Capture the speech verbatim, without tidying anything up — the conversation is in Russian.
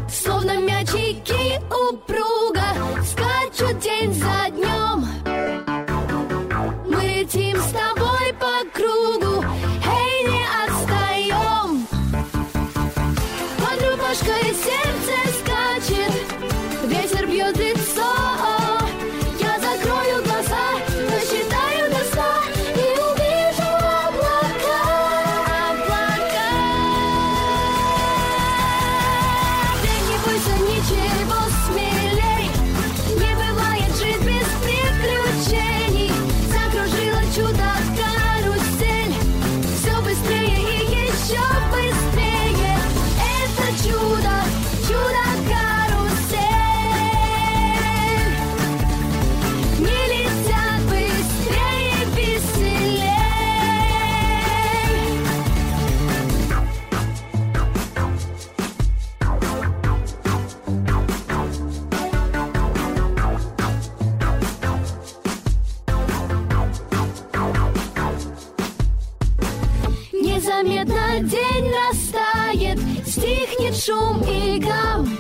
словно мячики упруга, скачут день за днем. Мы летим с тобой по кругу, эй, не отстаем. Под рубашкой сердце скачет, ветер бьет лицо. Я закрою глаза, досчитаю до ста и увижу облака, облака. Ты не бойся ничего смелей, не бывает жить без приключений. Закружила чудо-карусель, все быстрее и еще быстрее. Это чудо, чудо-карусель. Не летят быстрее, веселей. Незаметно день растает, стихнет шум и гам.